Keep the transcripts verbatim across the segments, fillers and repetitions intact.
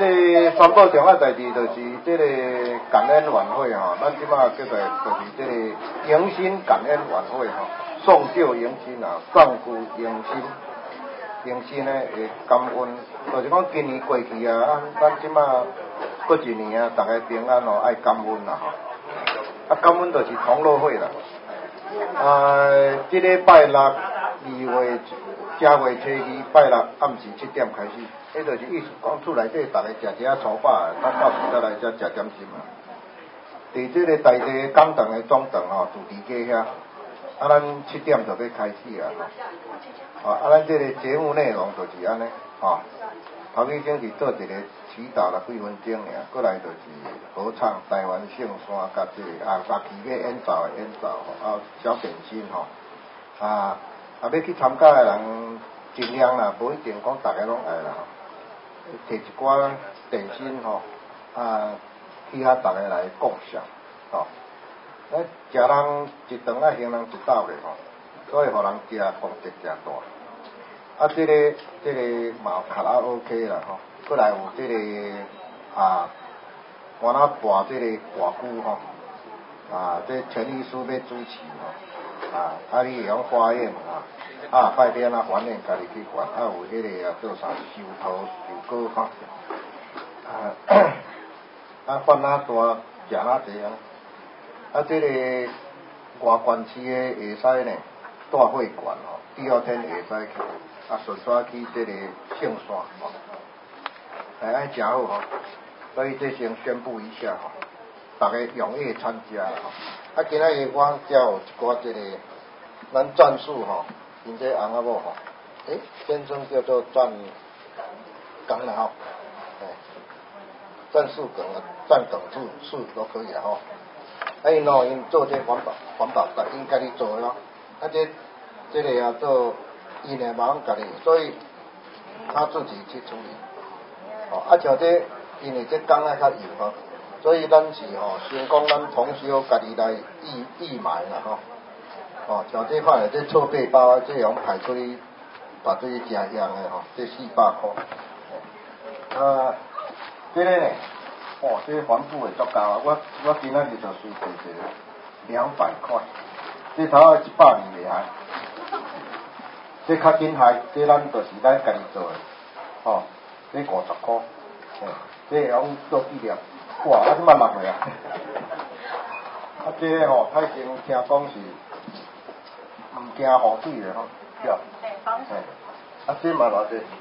个宣布重要代志就是这个感恩晚会吼，咱即马叫做就是这个迎新感恩晚会吼，送旧迎新啊，送旧迎新。迎新呢会感恩，就是讲今年过去啊，咱咱即马过一年啊，大家平安哦，爱感恩啦吼。啊，感恩就是同乐会啦。啊，即礼拜六二月正月初二拜六暗时七点开始，迄就是意思讲厝内底大家食一下粗饱，咱到时再来遮食点心啊。伫即个大地讲堂的总堂吼，主题街遐，啊，咱七点就要开始啊吼。啊，啊，咱这个节目内容就是安尼，吼、啊，头几星期做一个祈祷了几分钟尔，过来就是合唱台湾圣山，甲这个啊，乐器要演奏的演奏吼，啊，小点心吼，啊，啊要去参加的人尽量啦，无一定讲大家拢爱啦吼，摕一寡点心吼，啊，去遐大家来共享，吼，咱食人一顿啊，行人一斗的吼。所以，互人食功德真大。啊，这个这个嘛有卡拉 OK 啦吼，过来有这个啊，我那播这个歌曲吼，啊，这陈律师要主持吼，啊，啊你用花宴啊，啊拜典啊反正家己去管，啊有迄个啊做啥收头收果吼，啊，啊饭哪大食哪济啊，啊这个外县市的会使呢。大会馆吼，第二天会使去，啊，顺续去这个圣山吼，哎，爱真好吼，所以这先宣布一下吼，大家踊跃参加吼。啊，今仔日我才有一寡这个咱战术吼，因这翁仔某吼，诶，先生叫做战梗啦吼，哎，战术梗啊，战梗术术都可以啊吼。哎喏，因做这环保环保的，应该去做咯。啊，这这个啊做，伊呢忙家己，所以他自己去处理。哦，啊像这，因为这工啊较严吼，所以咱是吼，先讲咱同修家己来义义卖啦吼。哦，像这款的这臭背包啊，这样排出去，把这些真香的吼，这四百块。啊，这个呢，哦，这个帆布的足够啊，我我今仔日就输过一个两百块。这头啊一百二袂害，这较紧害，这咱就是咱家己做的，吼、哦，这五十块，嘿，这用做纪念，哇，啊即摆六个啊，啊这个吼、哦，太前听讲是毋惊雨水的吼，对，嘿，啊这嘛偌济，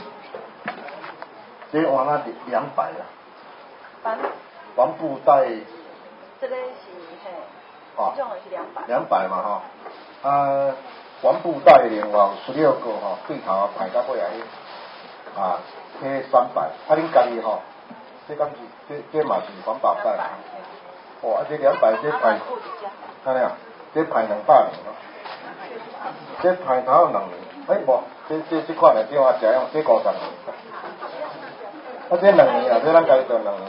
这换啊两百啊，帆帆布袋， 这个是嘿。哦，这种是两百， 两百嘛吼，啊，帆布袋另外有十六个吼，对头啊排到尾来，啊，这三百，啊恁家己吼，这敢是这这嘛是环保袋，哦，啊这两百这排，看了，这排两百年咯，这排头两年，哎无，这这这款的电话这样，这五十年，啊这两年啊，这咱家己做两年，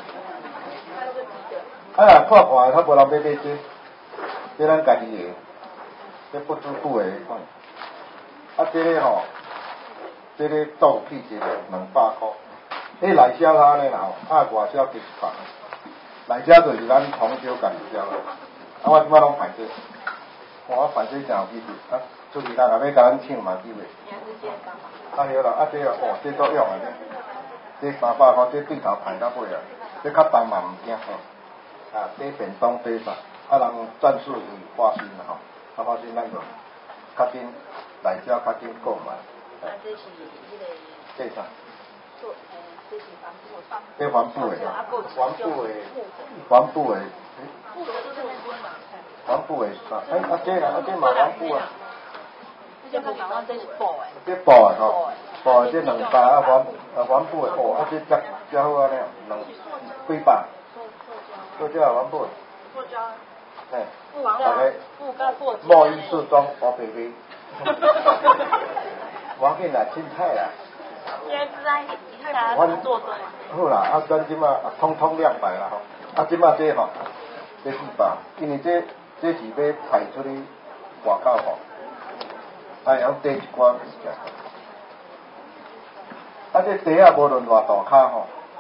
啊呀，看看他无人要买这。这咱家己的，这不织布的款，啊，这个吼，这个倒去一个两百块，这内销它呢吼，啊外销几十块，内销就是咱同修家己销的，啊我即摆拢排这，我排这真有意思，啊出去人也要甲咱抢嘛机会，啊对啦，啊这个哦这都用的，这三百块这对头排到尾啊，这较重嘛毋惊吼，啊这便当这啥。啊，人战术有花心啦吼，啊花心咱就较紧内销较紧购买。 啊，这是迄个。 这啥？ 做诶，这是帆布的。 这帆布的，帆布的，帆布的。帆布的啥？哎，啊这啦，啊这嘛帆布啊。 这不讲，这是布的。 这布的吼，布的这两百啊帆啊帆布的哦，啊这遮遮好啊呢，两几百。做这帆布的。 塑胶。 哎， 大家贸易适装我北北，我给啦，凊彩啦。 现在是在大家做多。 好啦，啊，咱即马通通两百啦吼，啊，即马这吼，这四百，因为这这是要排出去外口吼，啊，要缀一寡物件。啊，这茶啊，无论偌大卡吼，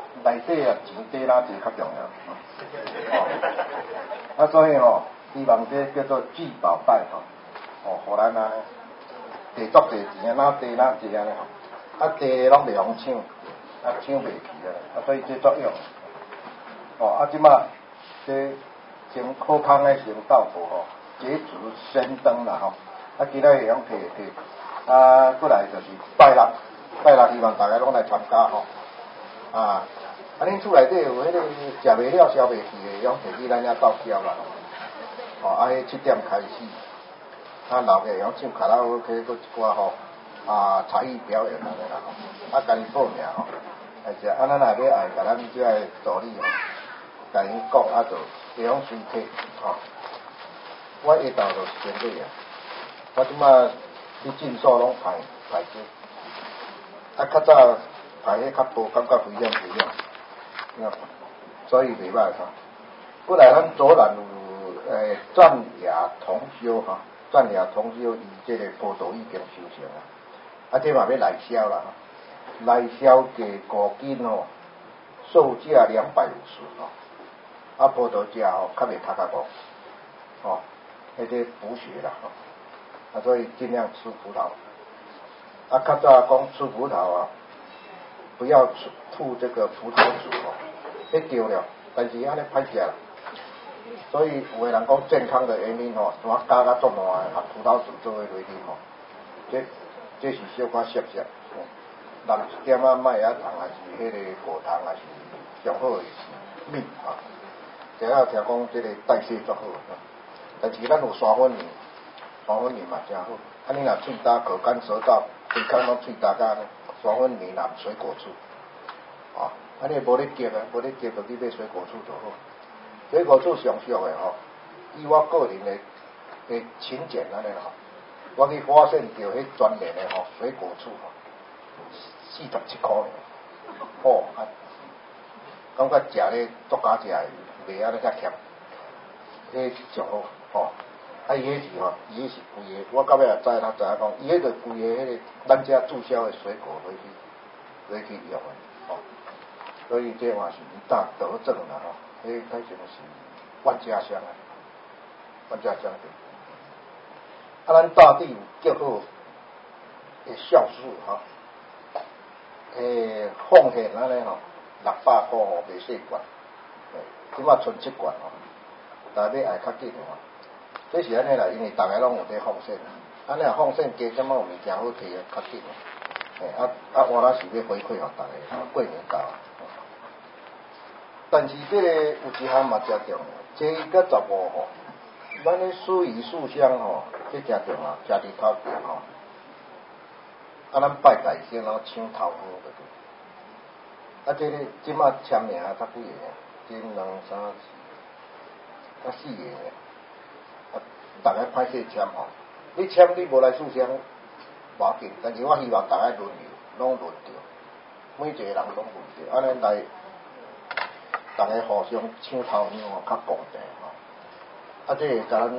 内底啊钱底哪济较重要。哦，啊所以吼，希望这叫做聚宝袋吼，哦，互咱啊摕足济钱哪地哪济安尼吼，啊地拢袂用抢，啊抢袂起啊，啊所以这作用。哦，啊即马这先好康的先到步吼，捷足先登啦吼，啊今仔会用摕摕，啊过来就是拜六，拜六希望大家拢来参加吼，啊。啊！恁厝内底有迄个食袂了、消袂去的，用摕去咱遐斗消啦。哦，啊，迄七点开始，啊，留个用唱卡拉 OK，佫一寡吼啊才艺表演安尼啦。啊，甲伊报名吼，而且啊，咱若要爱甲咱即个助理吼，甲因讲啊，就会用随体吼。我下昼就先对啊，我即马去诊所拢排排队，啊，较早排迄较无感觉危险危险。所以袂歹哈。过来咱左南有诶战雅同修哈，战雅同修伊即个波头已经修成啊，啊这嘛要来销啦，来销价五斤吼，售价两百五十吼，啊波头价吼较袂太较高，吼，迄个补血啦吼，啊所以尽量吃葡萄，啊较早讲吃葡萄啊，不要吐这个葡萄籽哦。迄对了，但是安尼歹食啦，所以有个人讲健康的原因吼，怎加甲足烂的，含葡萄籽做伙落去吼，这这是小可涩涩，人一点仔麦芽糖还是迄个果糖还是上好的蜜啊，只要听讲这个代谢足好，但是咱有山粉面，山粉面嘛真好，啊你若喙焦口干舌燥，规工拢喙焦甲山粉面含水果醋，啊。啊，你无咧急啊，无咧急就去买水果醋就好。水果醋上俗的吼，以我个人的的勤俭安尼吼，我去发现到迄专业的吼水果醋吼，四十七块尔，哦啊，感觉食咧足加食的，袂安尼遐咸，迄上好吼。啊，伊迄是吼，伊迄是规个，我到尾也知影，他知影讲，伊迄个规个迄个咱遮注销的水果落去落去用的。所以这嘛是一大德政啦吼，迄开始是万家香啊，万家香啊，咱大地有较好的酵素吼，诶，奉献安尼吼，六百块吼卖四罐，即马剩七罐吼，大家要爱较紧吼，这是安尼啦，因为大家拢有在奉献，啊，你若奉献加什么有物件好摕啊较紧，诶，啊啊，我若是要回馈互大家，过年到啊。但是这个有一项嘛真重要，初一甲十五吼，咱咧属于素香吼，这真重要，食伫头前吼，啊，咱拜大仙咯，抢头香就对。啊，这个即马签名啊，才几个，一、两、三、四，啊四个，啊，大家歹势签吼，你签你无来素香，无要紧，但是我希望大家轮流，拢轮着，每一个人拢轮着，安尼来。大家互相抢头香吼，较公平吼。啊，这个甲咱，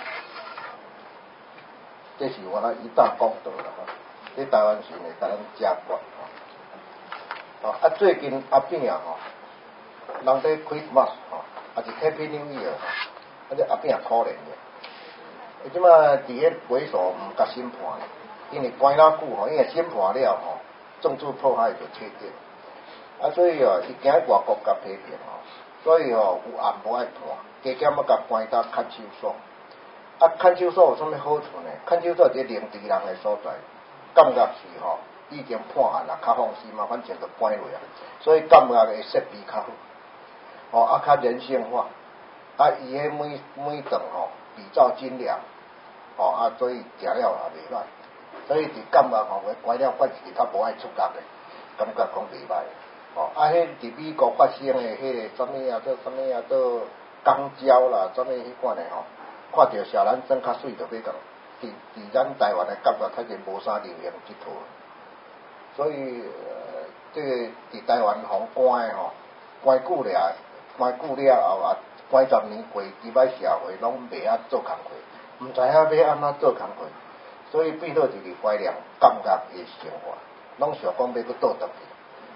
这是我咱一大功德啦吼。这台湾省会甲咱加冠吼。啊，最近阿扁啊吼，人在 Christmas 吼，也是 Happy New Year 吼，啊这阿扁可怜嘅。伊即马伫迄会所毋甲审判，因为关了久吼，因为审判了吼，政治迫害就退掉。啊，所以哦，伊惊外国甲批评吼，所以哦有案无爱判，加减要甲关到看守所。啊，看守所有啥物好处呢？看守所一个领地人的所在，感觉是吼已经判案啦，较放心嘛，反正就关落啊，所以感觉会设备较好，哦啊较人性化，啊伊迄每每顿吼比照斤两，哦啊所以食了也袂歹，所以伫感觉吼关了关是较无爱出国的，感觉讲袂歹。哦，啊，迄伫美国发生的迄个什么啊，做什么啊，做钢胶啦，什么迄款的吼，看到小男生较水就要讲，伫伫咱台湾的感觉较侪无啥流行即套，所以呃，这个伫台湾互关的吼，关久了，关久了后啊，关十年过，伫摆社会拢袂晓做工课，毋知影要安怎做工课，所以变做一个怀念感觉的生活，拢想讲要搁倒转去。哦，啊，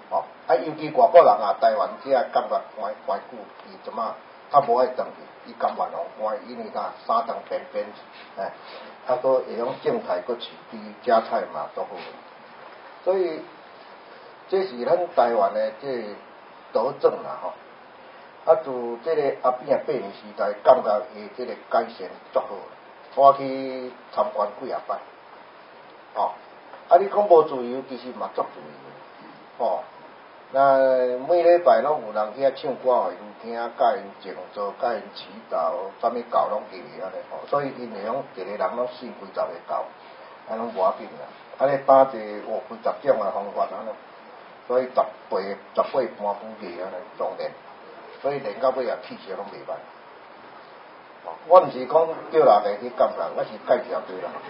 啊，尤其外国人啊，台湾这感觉关关久，伊怎么他无爱转去，伊甘愿互关，因为他三顿便便，哎，啊，佫会用种菜佫饲猪、食菜嘛都好。所以这是咱台湾的这德政啦吼。啊，自这个阿扁啊八年时代，感觉伊这个改善足好。我去参观几啊摆，哦，啊，你讲无自由，其实嘛足自由，哦。那每礼拜拢有人去遐唱歌互因听，甲因静坐，甲因祈祷，啥物教拢记哩安尼吼。所以因会拢一个人拢信几十个教，安拢无要紧啦。安尼打一学几十种的方法安尼，所以十八十八般武艺安尼总练，所以练到尾啊气势拢袂歹。我毋是讲叫人来去感觉，我是介绍对人。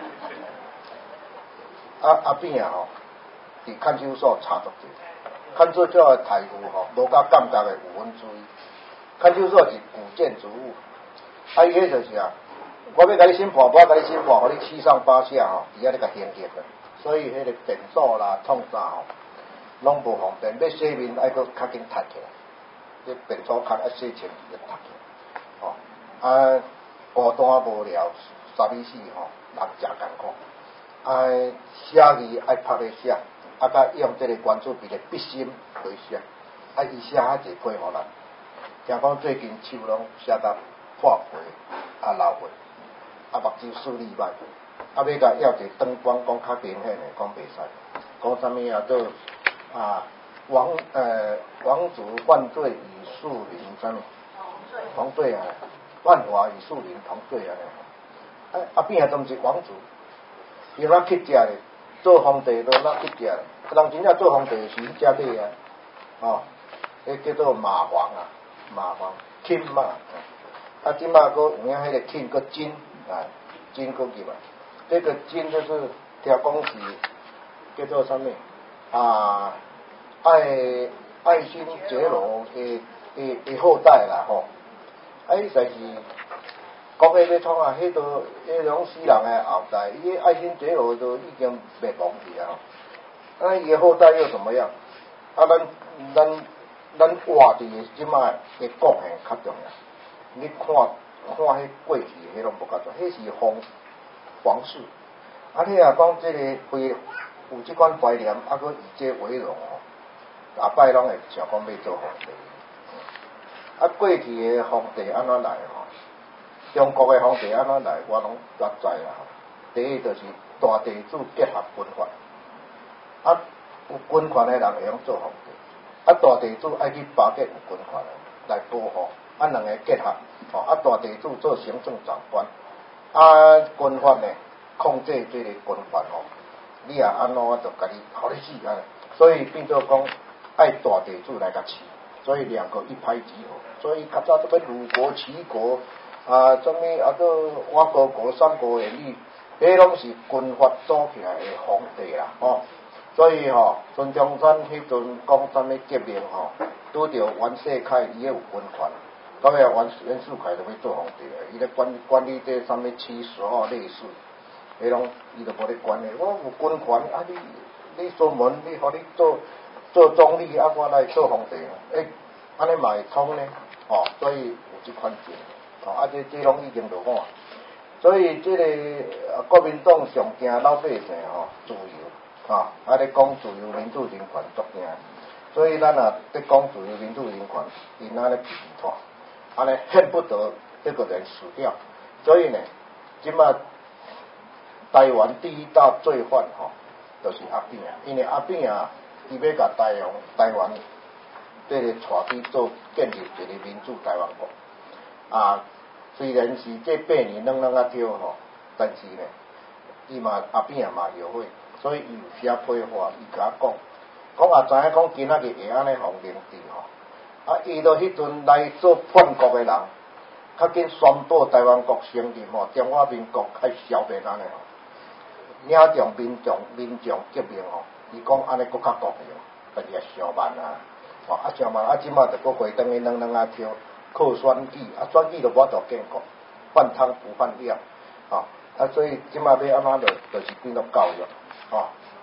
啊阿扁啊吼，伫看守所差足济。看守所的台户吼，无甲感觉的有分注意。看守所是古建筑物，啊伊迄就是啊，我要甲你审判，我甲你审判，互你七上八下吼，伫遐咧甲刑罚的。所以迄个便所啦、创啥吼，拢无方便。要洗面爱搁较紧踢起来，这便所较爱洗清就踢起来。吼、哦，啊孤单无聊，三米四吼，人诚艰苦。啊写字爱拍咧写。啊，甲用这个原子笔的笔芯来写，啊，伊写较济批互咱。听讲最近手拢写到破皮，啊流血，啊目睭视力歹，啊要甲要一个灯光讲较明显的，讲袂使，讲啥物啊？做啊王呃王子犯罪与树林啥物？同罪啊，万华与树林同罪啊！啊阿扁啊，都毋是王子，伊哪去食咧？做皇帝都哪去食？人真正做皇帝是去食底啊，哦，迄叫做马皇啊，马皇钦嘛，啊，即马佫有影迄个钦佫金啊，金佫入来，这个金就是听讲是叫做啥物啊？爱爱新觉罗的的的后代啦吼，啊，伊就是。讲迄要创啊，迄都迄种死人的后代，伊爱新觉罗都已经灭亡去啊。啊，伊的后代又怎么样？啊，咱咱咱活伫的即摆的国现较重要。你看看迄过去迄拢无较重要，迄是皇皇室。啊，你若讲即个非有即款怀念，啊，佫以这为荣哦，大摆拢会想讲要做皇帝。啊，过去的皇帝安怎来吼？中国的皇帝安怎来，我拢捌知啦。第一就是大地主结合军阀，啊有军权的人会用做皇帝，啊大地主爱去巴结有军权的来保护，啊两个结合，吼啊大地主做行政长官，啊军阀呢控制这个军阀吼，你也安怎我就甲你互你死啊，所以变做讲爱大地主来甲饲，所以两个一拍即合，所以较早这边鲁国、齐国。啊，什么啊？个我哥哥、三国演义，迄拢是军阀组起来的皇帝啦，吼。所以吼，孙中山迄阵讲什么革命吼，拄着袁世凯伊有军权，到尾袁袁世凯就要做皇帝了，伊咧管管理这什么七十二类似，迄拢伊就无咧管的。我有军权啊，你你专门你互你做做总理啊，我来做皇帝，诶、欸，安尼嘛会通呢，吼，所以有即款情。啊，这这拢已经落满，所以这个国民党上惊老百姓吼自由，啊，啊咧讲自由民主人权足惊，所以咱啊咧讲自由民主人权，因安尼皮拖，安尼恨不得这个人死掉，所以呢，即马台湾第一大罪犯吼，就是阿扁啊，因为阿扁啊，伊要甲台湾台湾这个带去做建立一个民主台湾国。啊，虽然是这八年软软啊跳吼，但是呢，伊嘛阿扁也嘛后悔，所以伊有写批话，伊甲我讲，讲也知影讲今仔日会安尼互凝治吼，啊，伊到迄阵来做叛国的人，较紧宣布台湾国成立吼，中华民国开消灭安尼吼，领众民众民众革命吼，伊讲安尼搁较公平，但是也上慢啊，吼啊上慢啊，即马就搁回转去软软啊跳。靠选举啊，选举就无法度建国，换汤不换药，啊啊，所以即马要安怎着，就是变做教育，啊，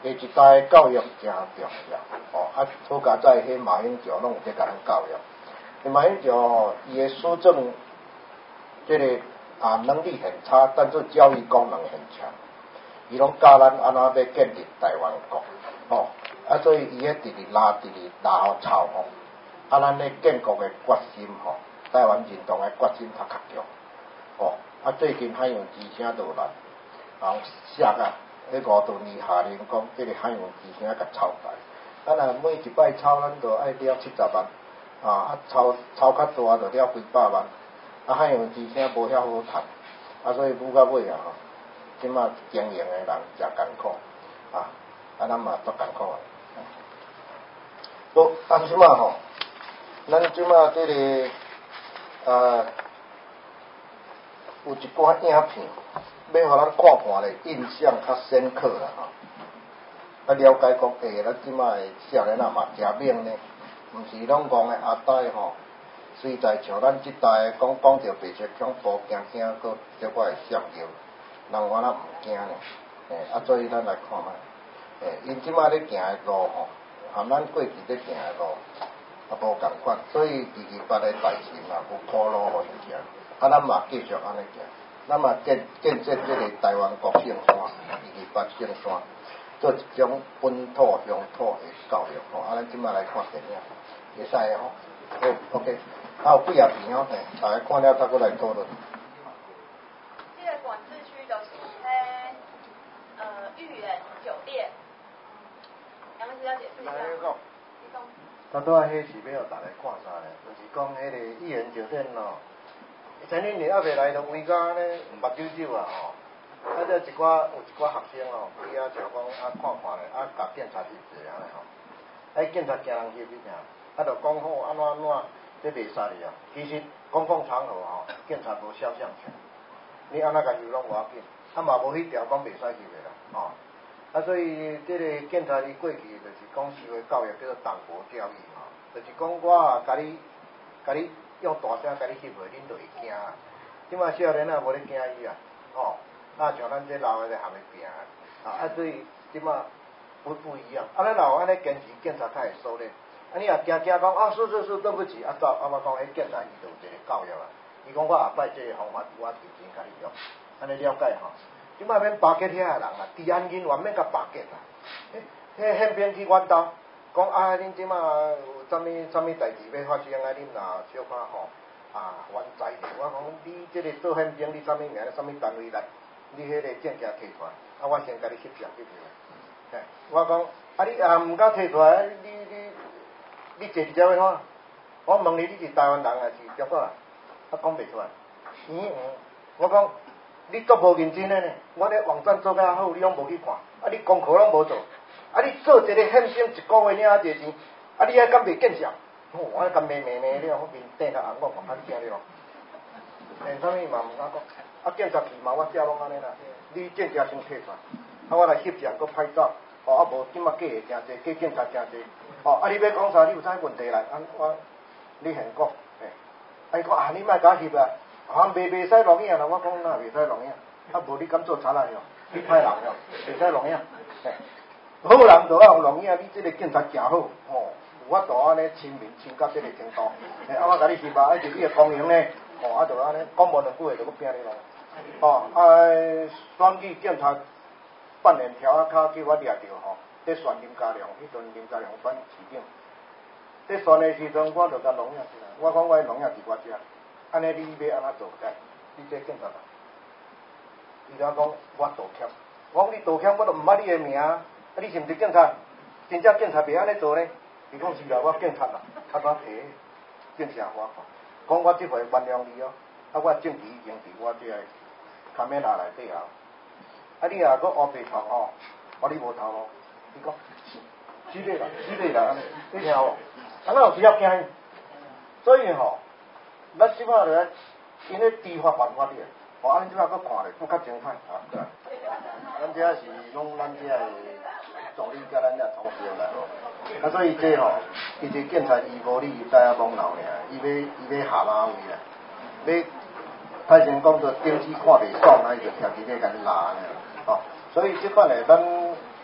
下一代教育真重要，哦，啊，好佳在迄马英九拢有在甲咱教育。你马英九吼，伊的施政，这个啊能力很差，但是教育功能很强。伊拢教咱安怎要建立台湾国，哦，啊，所以伊迄直直拉直直拉互操吼，啊，咱咧建国的决心吼，台湾认同的决心较较强，哦，啊，最近海洋之声都有来，然后写啊。迄五度年下令讲，即个海洋之声甲抄台，啊若每一摆抄，咱就爱了七十万，啊啊抄抄较大就了几百万，啊海洋之声无遐好趁，啊所以舞到尾啊吼，即马经营的人真艰苦，啊啊咱嘛足艰苦啊。好，啊即马吼，咱即马即个啊有一寡影片。要互咱看看咧，印象较深刻啦吼。啊，了解讲，诶，咱即摆诶少年仔嘛诚猛呢，毋是拢讲诶阿呆吼，虽在像咱即代讲讲着白色恐怖，惊惊个小可会闪尿，人我若毋惊呢。诶，啊，所以咱来看卖，诶，因即摆咧行诶路吼，含咱过去咧行诶路啊无共款，所以二二八诶代志嘛有铺路互因行，啊，咱嘛继续安尼行。咱嘛建建设这个台湾国姓山，二二八姓山，做一种本土乡土的教育吼。啊，咱即摆来看电影，会使的吼。好 ，OK。啊，有几啊片吼，大家看了再过来讨论。 这个管制区就是迄呃裕园酒店，杨律师要解释一下。来，你讲。你讲。 他拄仔迄是要互大家看啥咧？就是讲迄个裕园酒店咯。前两日还袂来，就围甲咧目睭睭啊吼，啊，这一寡有一寡学生哦，伊啊就讲啊看看咧，啊甲警察翕者安尼吼，啊警察惊人翕去尔，啊就讲好安怎安怎，这袂使哩哦。其实公共场合吼，警察无肖像权，你安怎甲翕拢无要紧，啊嘛无迄条讲袂使翕的啦，吼。啊所以这个警察伊过去就是讲社会教育叫做党国教育吼，就是讲我啊甲你甲你。用大声甲你翕落，恁就会惊啊！即摆少年仔无咧惊伊啊，吼，那像咱这老个咧含咧拼啊，啊，所以即摆不不一样。啊，咱老安尼坚持，警察较会收敛。啊，你若惊惊讲啊，是是是，对不起，啊走，啊我讲迄警察伊就有一个教育啊。伊讲我下摆这个方法，我提前甲你用，安尼了解吼。即摆免巴结遐个人啦，治安人员免甲巴结啦。迄迄宪兵去阮兜。讲啊，恁即马有啥物啥物代志要发生啊？恁若小可吼啊还债者，我讲你即个做宪兵，你啥物名？啥物单位来？你迄个证件摕出来，啊，我先甲你翕相翕相。嘿，我讲啊，你啊毋敢摕出来，你你你坐伫遮要怎？我问你，你是台湾人还是中国人？啊，讲袂出来。嗯嗯，我讲你足无认真的呢，我咧网站做甲好，你拢无去看，啊，你功课拢无做。啊！你做一个宪兵一个月领啊侪钱，啊！你还敢袂见效？哦，我敢骂骂骂了，我面顶甲红，我讲安怎了？连啥物嘛毋敢讲。啊，警察去嘛，我写拢安尼啦。你证件先摕出来，啊，我来翕相，搁拍照。哦，啊无即马假会诚济，假警察诚济。哦，啊，你要讲啥？你有啥问题来？啊，我你现讲，嘿。啊，伊讲啊，你莫甲我翕啊，啊，袂袂使录影啦。我讲哪袂使录影？啊，无你敢做贼来哦？你歹人哦，袂使录影。嘿。好人就要录影，你这个警察诚好，吼、哦，有法度安尼亲民亲到这个程度。哎，啊，我甲你翕啊，啊就是你个公营呢，吼、哦，啊就安尼讲无两句话就搁拼你咯。哦，啊，选举警察办链条啊，骹叫我掠着吼，咧选林佳良，迄阵林佳良选市长，咧选的时阵我就甲录影起来，我讲我录影伫我遮，安尼你要安怎做解？你这警察，伊甲讲我道歉，我讲你道歉，我都毋捌你个名。啊！你是毋是警察？真正警察袂安尼做呢？伊讲是啦，我警察啦，啊怎摕？证啥我看？讲我即回原谅你哦，啊我证据已经伫我这个卡面拉内底啊。啊你若搁乌白头吼，我你无头路。伊讲，死你啦，死你啦！安尼，你听无？啊哪有需要惊？所以吼，咱即摆咧，因咧知法犯法的，哦，啊恁即摆搁看咧，搁较精彩啊，对啊。咱这是拢咱这个总理甲咱这同事啦吼，啊所以这吼，伊这警察伊无理，伊带啊懵闹尔，伊要伊要下马威啦，要歹势讲做顶起看袂爽，啊伊就徛伫咧甲你拉尔，吼，所以即款诶，咱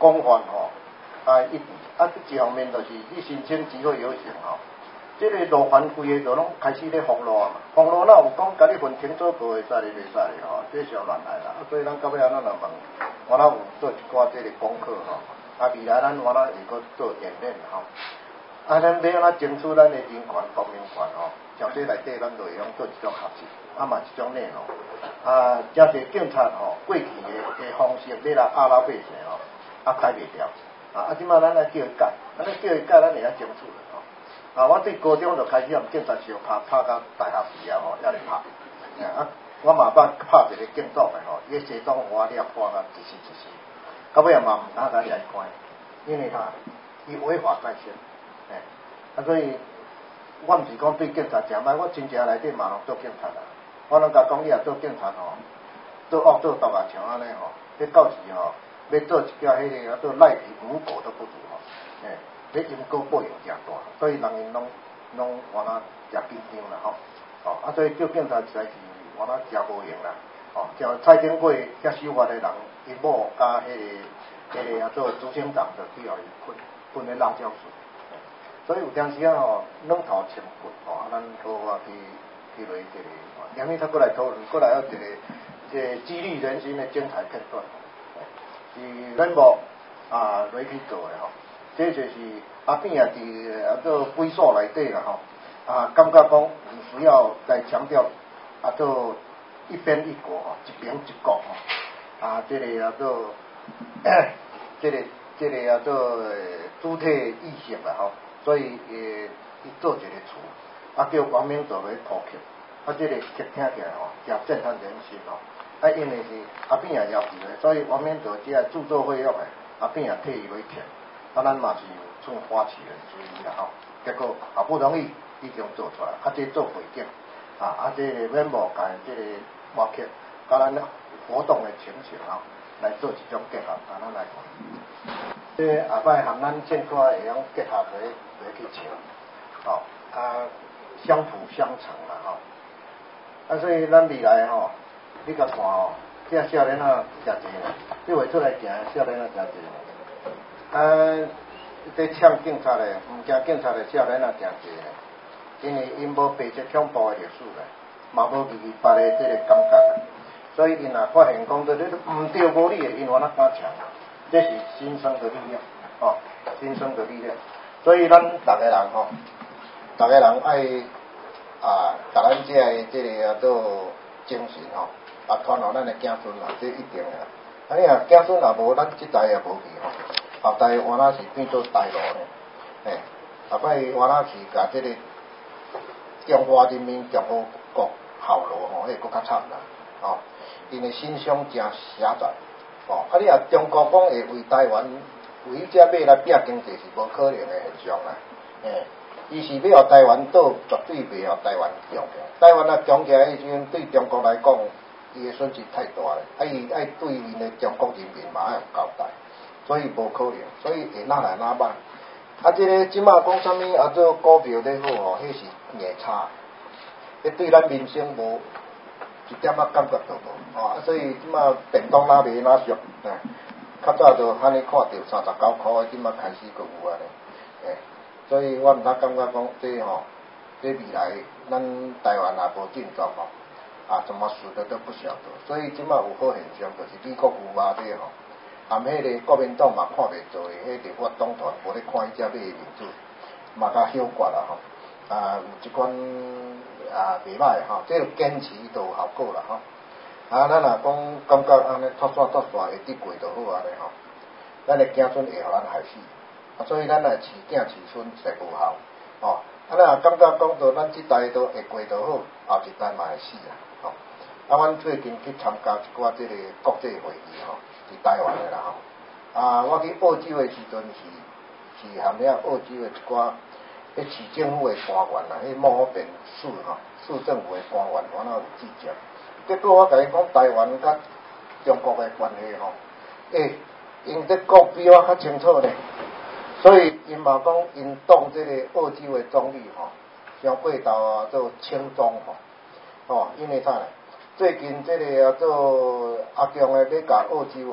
广泛吼，啊一啊一方面就是你申请机会有限吼，即、這個路环规个就拢开始咧封路啊嘛，封路哪有讲甲你分清楚过会使哩袂使哩吼，这是乱来啦，所以咱到尾啊咱就问，我哪有做一寡即个功课吼，啊未来咱我哪会搁做演练吼。啊，咱要安怎争取咱的人权、公民权吼？从这内底咱就会用做一种学习，啊嘛一种内容。啊，真侪警察吼，过去的的方式要来压老百姓吼，啊改袂掉。啊，啊，即摆咱来叫伊改，咱来叫伊改，咱会晓争取的吼。啊，我对高中就开始用警察相拍，拍到大学毕业吼，还咧拍。啊，我嘛捌拍一个警长的吼，伊西装花了拍到一时一时，到尾也嘛毋敢甲伊来关，因为他伊违法在先。啊，所以我毋是讲对警察诚歹，我亲戚内底嘛拢做警察啦。我拢甲讲，你若做警察吼，做恶做毒啊，像安尼吼，迄到时吼要做一架迄个做赖皮五狗都不如吼，诶，迄因果报应诚大，所以人因拢拢我那诚紧张啦吼，哦，啊，所以做警察实在是我那诚无用啦，哦，像蔡丁贵遐守法的人，因某甲迄个迄个啊做执行长就去互伊困困咧辣椒水。所以有当时啊吼，两头冲骨吼，咱好好去去落这个，下面他过来讨论，过来要一个这个激励人心的精彩片段，是咱无啊落去做的吼，这就是阿扁啊伫啊做规数内底啦吼，啊感觉讲有需要来强调啊做一边一国吼，一边一国吼，啊这个啊做这个这个啊做主体意识啦吼。所以诶，伊做一个词，啊叫王明做为普及，啊这个剧听起来吼，诚震撼人心吼。啊因为是阿扁也要求的，所以王明做这个著作费用诶，阿扁也替伊来填，啊咱嘛是有算发起人之一啦吼。结果好不容易已经做出来，啊这做背景，啊啊这个免无甲这个话剧，甲咱活动的情形吼，来做一种结合，啊咱来看。这下摆和咱现在会用结合来来去唱，吼、哦、啊相辅相成啦吼、哦，啊所以咱未来吼、哦，你甲看吼，这少年啊诚济呢，你会出来行的少年啊诚济呢，啊在呛警察的，唔惊警察的少年啊诚济呢，因为因无白色恐怖的历史咧，嘛无二二八的这个感觉，所以因若发现讲这你唔对无理的，因我哪敢抢？这是新生的力量，哦，新生的力量。所以咱逐个人吼，逐个人爱啊，甲咱这个这个啊做精神吼，啊传互咱的子孙啦，这一定的。啊你啊子孙若无，咱这代也无去吼，后代原来是变做大路呢，嘿，后摆原来是甲这个中华人民共和国效劳吼，迄个更较惨啦，哦，因为心胸诚狭窄。哦，啊！你啊，中国讲会为台湾为遮要来拼经济是无可能的现象啦。诶，伊是要互台湾倒，绝对袂互台湾强起来。台湾啊强起来迄时阵，对中国来讲，伊的损失太大了。啊，伊爱对因的中国人民嘛爱有交代，所以无可能。所以会哪来哪歹。啊，这个即马讲啥物啊？做股票咧好吼，迄是硬差，迄对咱民生无。一点仔感觉都无，哦，所以即马便当哪卖哪俗，哎，较早就安尼看到三十九箍，即马开始就有啊咧，哎，所以我毋通感觉讲这吼，这未来咱台湾也无进展吼，啊，怎么死的都不晓得，所以即马有好现象，就是美国牛肉这吼，含迄个国民党嘛看袂做的，迄立法党团无咧看伊遮买的民主，嘛较休怪啦吼，啊，有一款。啊，袂歹吼，这个坚持都有效果啦吼。啊，咱若讲感觉安尼脱线脱线会得过就好安尼吼。咱的子孙会互咱害死，啊，所以咱来饲囝饲孙实无效。哦，啊，咱若感觉讲到咱即代都会过就好，后一代嘛会死啦。吼、哦，啊，阮最近去参加一寡即个国际会议吼，伫台湾的啦吼。啊，我去澳洲的时阵是是含了澳洲的一寡。迄市政府的官员啦，迄某边市吼，市政府的官员，我那有记者。结果我甲伊讲台湾甲中国的关系吼，诶，因这国比我较清楚呢。所以因嘛讲，因当这个澳洲的总理吼，上过头啊做清总吼，哦，因为啥呢？最近这个啊做阿强的要甲澳洲吼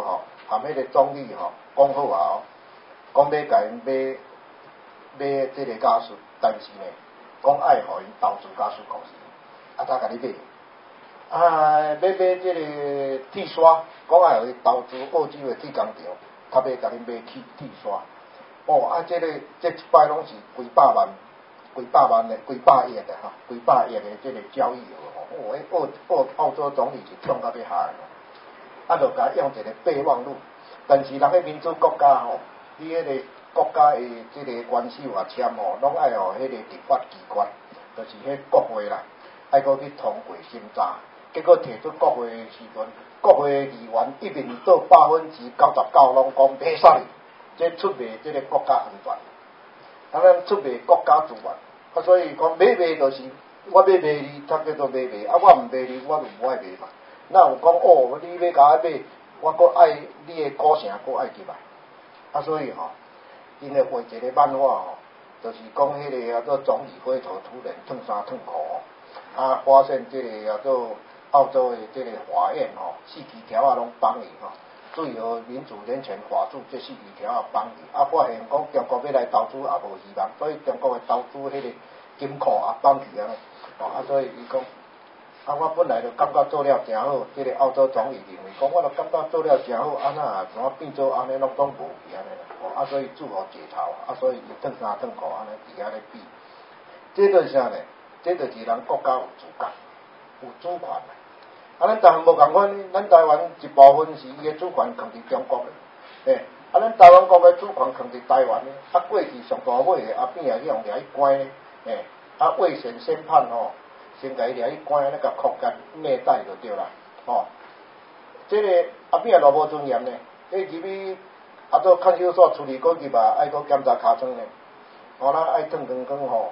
含迄个总理吼讲好啊哦，讲要甲因买买即个家属，但是呢，讲爱互因投资家属公司，啊，他甲你买。啊，要买即个铁刷，讲爱互伊投资澳洲的铁工厂，他要甲你买铁铁刷。哦，啊，即、这个这一摆拢是几百万、几百万的、几百亿的哈，几百亿的即个交易额吼。哦，迄澳澳澳洲总理是冲到要下的，啊，就甲用一个备忘录。但是人个民主国家吼，伊迄个国家的即个元首啊签吼，拢爱互迄个立法机关，就是迄国会啦，爱搁去通过审查。结果提出国会的时阵，国会议员一面倒百分之九十九拢讲袂使，这出卖这个国家安全，当然出卖国家资源。啊，所以讲买卖就是我要卖你，他叫做买卖，啊我唔卖你，我就唔爱卖嘛。那有讲哦，你要甲我买，我搁爱你的股城，搁爱入来。啊，所以吼、哦，因为画一个漫画吼，就是讲迄个叫做总理灰头土脸，褪衫褪裤哦，啊发现这个叫做澳洲的这个法院吼，四支条啊拢帮伊吼，最后民主人权法治这四支条啊帮伊，啊发现讲中国要来投资也无希望，所以中国的投资迄个金库也帮去安尼，哦啊所以伊讲，啊我本来就感觉做了真好，这个澳洲总理认为讲我就感觉做了真好，啊那怎么变做安尼拢拢无去安尼，哦啊所以自我解嘲，啊所以伊褪衫褪裤安尼伫遐咧比，这就是啥呢？这就是人国家有主权，有主权。啊，咱台湾无共款，咱台湾一部分是伊个主权囥伫中国诶，诶，啊，咱台湾国个主权囥伫台湾咧，啊，过去上大尾个后边啊去用掠去关咧，诶，啊，未审先判吼，先甲伊掠去关，咧甲扣押内带就对啦，吼，这个后边也落无尊严咧，迄入去啊，做看守所处理过去吧，爱搁检查尻川咧，吼，咱爱烫光光吼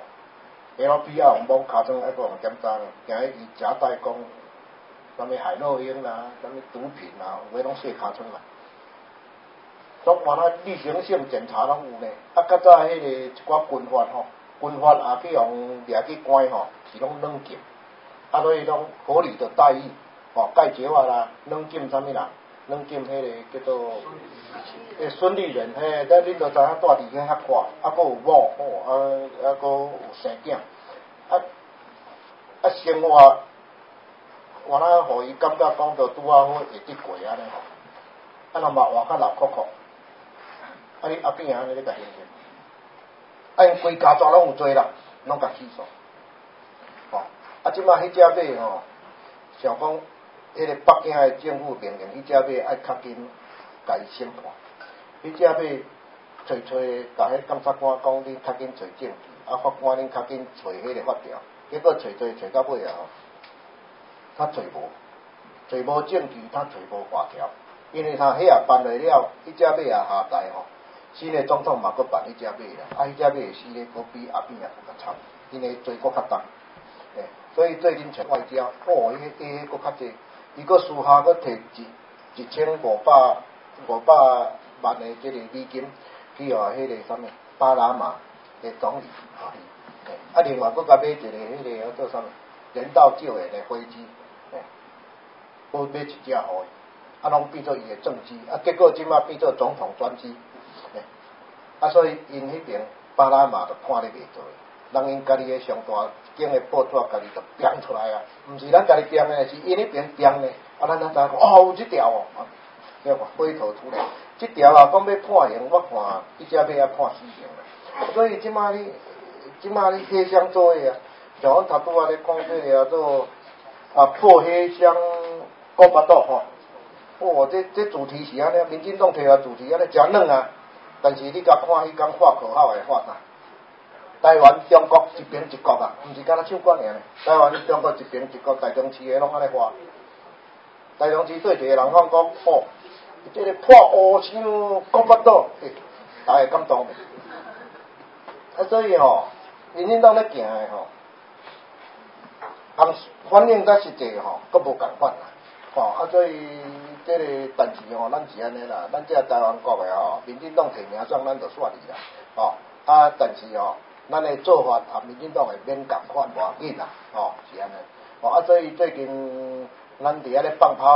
，L P R 用摸尻川爱搁用检查咧，惊伊夹带讲。什么海洛因啦，什么毒品啦，有诶拢卸尻川啦。所以话那例行性检查拢有呢。啊，较早迄个一寡军阀吼，军阀也去用掠去关吼，是拢软禁。啊，所以拢合理的待遇，吼，盖石啊啦，软禁啥物啦，软禁迄个叫做诶孙立人，嘿，咱恁就知影住伫遐遐快，啊，搁有某吼，啊啊，搁有生囝，啊啊生活。我那互伊感觉讲着拄啊好会得过安尼吼，啊若嘛活较流酷酷，啊你后边安尼咧甲刑刑，啊因规家族拢有罪啦，拢甲起诉，吼，啊即摆迄只马吼，想讲迄个北京的政府命令迄只马爱较紧甲伊审判，迄只马找找甲迄检察官讲你较紧找证据，啊法官恁较紧找迄个法条，结果找找找到尾啊吼。他找无，找无证据，他找无法条，因为他迄也办了了，迄只马也下台吼，新的总统嘛搁办迄只马啦，啊迄只马的死咧，搁比后边也搁较惨，因为罪搁较重，诶，所以最近传外交，哦，迄迄搁较济，伊搁私下搁摕一一千五百五百万的即个美金去互迄个啥物巴拿马的总理，啊，另外搁甲买一个迄个叫做啥物人道救援的飞机。我买一只互伊，啊，拢变做伊的政绩，啊，结果即马变做总统专机，啊，所以因迄边巴拿马就判你袂做，人因家己的上大间的报纸家己就编出来啊，毋是咱家己编的，是因迄边编的，啊，咱才知讲哦有即条哦，对吧？灰头土脸，即条啊，讲要判刑，我看伊只要要判死刑啦，所以即马你即马你黑箱作业啊，像阮头拄仔咧讲这个叫做啊破黑箱。讲巴肚吼，哦，这这主题是安尼，民进党摕来主题安尼真软啊。但是你甲看迄讲画口号的画啥？台湾、中国一边一国啊，毋是敢若唱歌尔呢。台湾、中国一边一国，台中市的拢安尼画。台中市对一个人讲讲，哦，这个破乌箱讲巴肚，嘿，大家感动。啊，所以吼，民进党咧行的吼，含反应甲实际吼，佫无共款啦。吼、哦，啊，所以这个但是吼，咱是安尼啦，咱这台湾国的吼，民进党摕名状，咱就煞哩啦，吼、哦，啊，但是吼，咱的做法和民进党会免共款无要紧啦，吼、哦，是安尼，吼、哦，啊，所以最近咱伫遐咧放炮啊，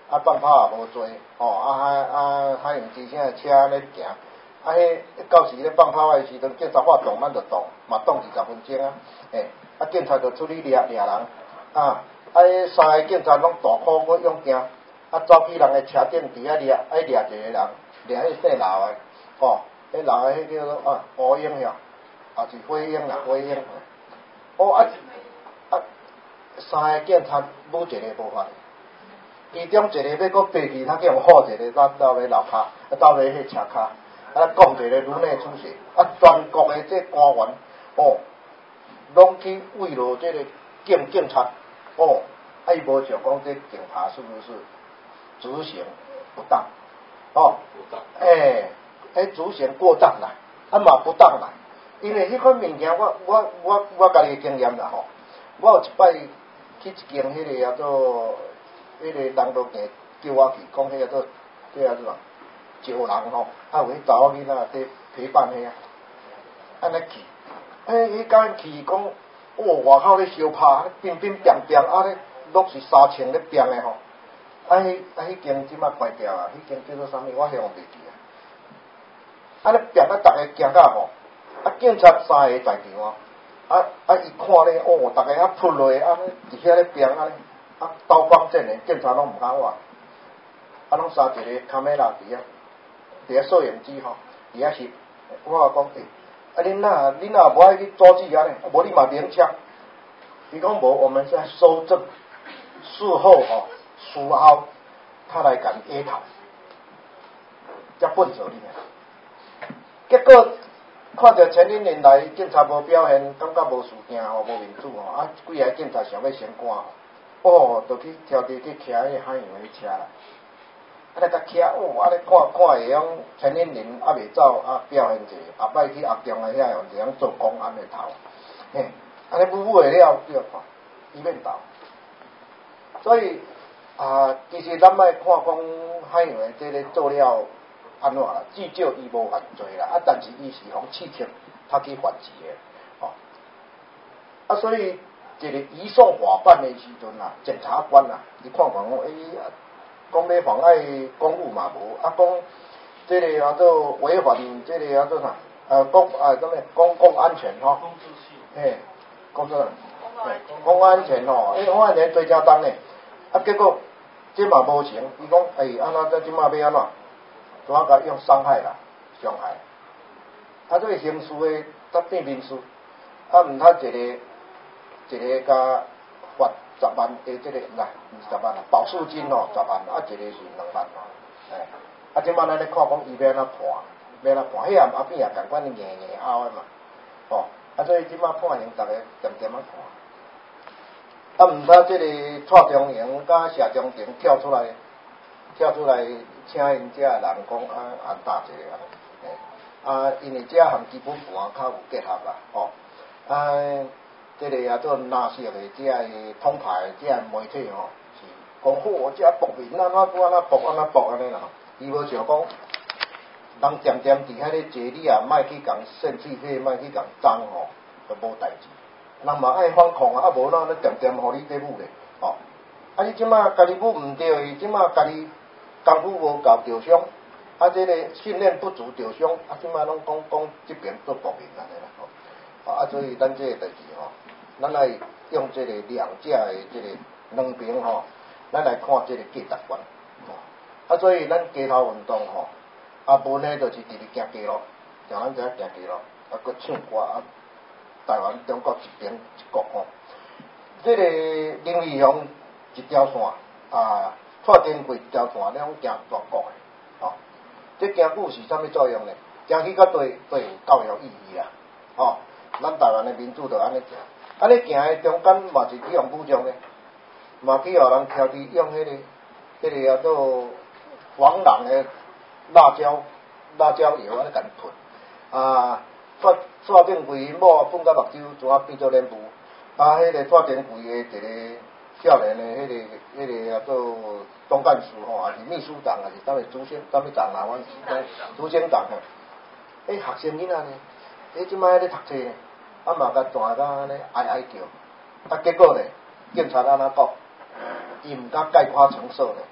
啊放炮也无做，吼啊海啊海洋之声车咧行，啊迄到时咧放炮诶时阵，警察发动咱就动，嘛动二十分钟啊，诶，啊警察就出去掠掠人，啊啊迄三个警察拢大箍要用惊，啊走去人诶车顶伫遐掠，爱掠一个人，掠迄姓老诶，吼，迄老诶迄叫做啊乌鹰遐，啊是火鹰啦，火鹰，哦啊啊三个警察每一个无法。其中一个要搁爬去，他叫人唬一个，咱到咧楼骹，啊到咧迄车骹，啊讲一个颅内出血，啊全国的这官员，哦，拢去慰劳这个警警察，哦，啊伊无想讲这警察是不是执行不当，哦，诶，迄执行过当啦，啊嘛不当啦，因为迄款物件，我我我我家己的经验啦吼，我有一摆去一间迄个叫做。迄个人都行叫我去，讲迄个做，即个做招人吼，啊有迄查某囡仔伫陪伴迄啊，安尼去，诶，迄间去讲，哦，外口咧相拍，乒乒乓乓，啊咧拢是三千咧乒诶吼，啊迄啊迄间即马关掉啊，迄间叫做啥物，我向袂记啊，啊咧乒啊，逐个行到吼，啊警察三个在场啊，啊啊伊看咧，哦，逐个啊扑落，啊咧伫遐咧乒啊咧。啊，刀光剑影，警察拢毋敢话，啊，拢三一个卡梅拉伫遐，伫遐摄影机吼，伫遐翕。我讲诶，啊，恁哪恁哪无爱去阻止啊呢？无你嘛鸣枪。伊讲无，我们在收证，事后吼，事后他来甲你 A 头，才笨手你啊。结果看到前两年来警察无表现，感觉无事件吼，无民主吼，啊，几个警察想要升官吼。哦，就去挑地去骑迄海洋迄车啦，啊咧甲骑哦，啊咧看看会用前两年还袂走啊表现者，后摆去阿中诶遐用一样做公安诶头，嘿，安尼舞舞会了对看，伊免斗，所以啊，其实咱莫看讲海洋诶这个做了安怎啦，至少伊无犯罪啦，啊，但是伊是互刺激他去犯罪诶，哦，啊，所以。一个移送法办的时阵啊，检察官啊，伊看看讲，诶、欸，讲要妨碍公务嘛无，啊讲这个叫做违反这个叫做啥，呃公啊什么公共安全吼，嘿，公这公安全吼，诶、欸，公安全追加当呢，啊结果这嘛无成，伊讲诶，安怎这即嘛要安怎，怎啊甲用伤害啦，伤害，啊这个刑事的他变民事，啊毋通一个。一个甲罚十万诶，这个唔啦，毋是十万啦，保释金哦十万，啊一个是两万哦，诶，啊即摆咱咧看讲伊要安怎判，要安怎判，迄也后边也共款硬硬拗诶嘛，哦，啊所以即摆判刑逐个点点啊判，啊毋通即个蔡中营甲谢中庭跳出来，跳出来请因遮诶人讲啊安大一个啊，啊因为遮含基本盘较有结合啦，哦，啊。这个也做纳色的，这个统派，这个媒体吼，是讲好，这国民安怎不安怎搏安怎搏安尼啦，伊无想讲，人渐渐伫遐咧坐，你也莫去共献气体，莫去共争吼，就无代志。人嘛爱反抗啊，啊无咱咧渐渐互你咧舞咧，吼、哦。啊你即马家己舞毋对，即马家己功夫无够着伤，啊这个训练不足着伤，啊即马拢讲讲即边做国民安尼啦，吼、哦。啊所以咱这个代志吼。咱来用这个两者的这个两边吼，咱来看这个价值观，啊，所以咱街头运动吼，啊，本来就是直直行街路，像咱这行街路，啊，搁唱歌啊，台湾、中国一边一国吼，这个林义雄一条线啊，蔡天贵一条线，两行全国的，吼、哦，这行久是啥物作用呢？行去到对对有教育意义啦，吼、哦，咱台湾的民主就安尼行。安尼行诶中间嘛是去用武装咧，嘛去互人挑伫用迄、那个、迄、那个叫做防人诶辣椒、辣椒油安尼甲伊喷，啊，刷刷顶柜某喷到目睭，怎啊变做脸部？啊，迄、那个刷顶柜诶一个少年诶，迄、那个、迄、那个叫做总干事吼，还是秘书长，还是啥物主席、啥物长啊？阮主席长嘿，诶，学生囡仔呢？诶，即摆咧读册呢？啊嘛甲大家安尼哀哀叫，啊结果呢，警察安怎讲？伊毋敢概括承受呢？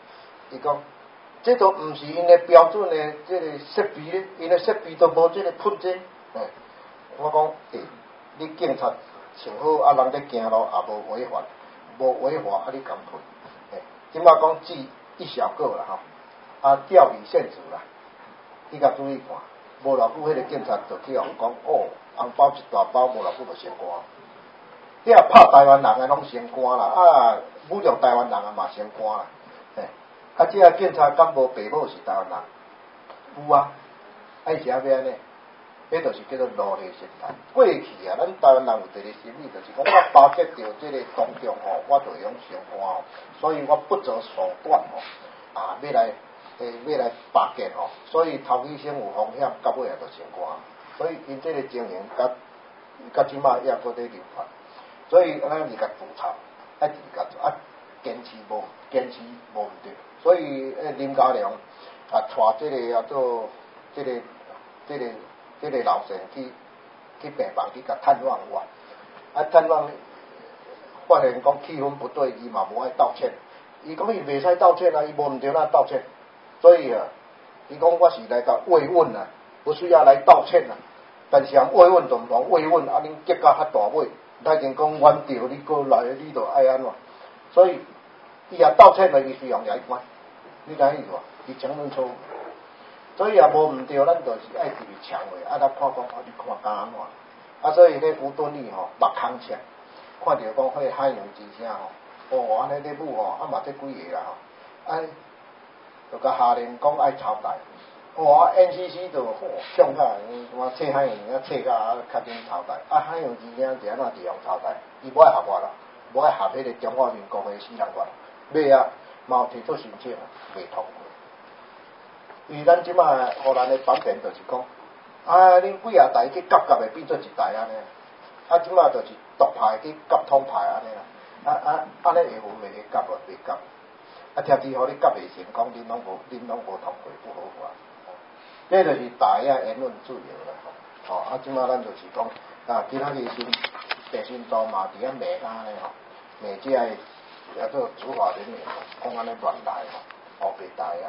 伊讲，这都毋是因的标准的这个设备咧，因的设备都无这个品质。哎，我讲，诶、欸，你警察穿好，啊，人咧行路也无违法，无违法，啊，你敢喷？诶、欸，即摆讲记一小个啦吼，啊，钓鱼现主啦，你甲注意看，无偌久，迄个警察就去互讲，哦，红包一大包，无偌久就升官。你啊拍台湾人的拢升官啦，啊，侮辱台湾人的嘛升官啦，嘿，啊，这个警察敢无爸母是台湾人？有啊，爱是安要安尼，迄就是叫做奴隶心态。过去啊，咱台湾人有一个心理，就是讲我巴结到这个当中吼，我就用升官吼，所以我不择手段吼，啊，要来诶，要来巴结吼，所以头起先有风险，到尾也就升官，所以因这个经营甲甲即马也搁在流传。所以咱是甲督察，啊是甲啊坚持无坚持无毋对，所以诶林家良啊带即个啊做即个即个即个老先去去病房去甲探望我，啊探望发现讲气氛不对，伊嘛无爱道歉，伊讲伊袂使道歉啊，伊无毋对哪道歉，所以啊，伊讲我是来甲慰问啊，不是要来道歉啊，但是啊慰问就毋同慰问，啊恁结果较大尾。他已经讲冤对，你过来，你就爱安怎？所以伊也道歉了，伊随用牙关，你知意思无？伊承认错误，所以也无毋对，咱就是爱继续强话，啊，咱看讲，啊，你看敢安怎？啊，所以迄吴敦义吼，目空赤，看到讲迄海洋之声吼，哦，安尼咧舞吼，啊嘛这几个啦吼，啊，就甲下令讲爱抄台。哦，啊 ，N C C 就吼向甲什么册海洋啊册甲啊较紧抄台，啊海洋之声是安怎地方抄台？伊无爱合我啦，无爱合迄个中华民国的死人法，尾啊嘛有提出申请，未通过。因为咱即马互咱的版本就是讲，啊，恁几啊台去夹夹的变做一台安尼，啊，即马就是独派去夹通派安尼啦，啊啊，安尼会有袂去夹无袂夹，啊，听之互你夹袂成功，恁拢无恁拢无通过不合法。这就是大呀言论自由啦，吼、哦，啊，即马咱就是讲，啊，其他嘅新地新组嘛，伫遐骂咱咧吼，骂这个叫做执法人员讲安尼乱来吼，黑白大呀，